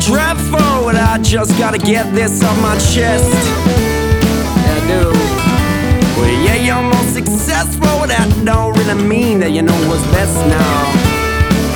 dreadful, but I just gotta get this off my chest. Yeah, I do. Well, yeah, you're more successful, but that don't really mean that you know what's best now.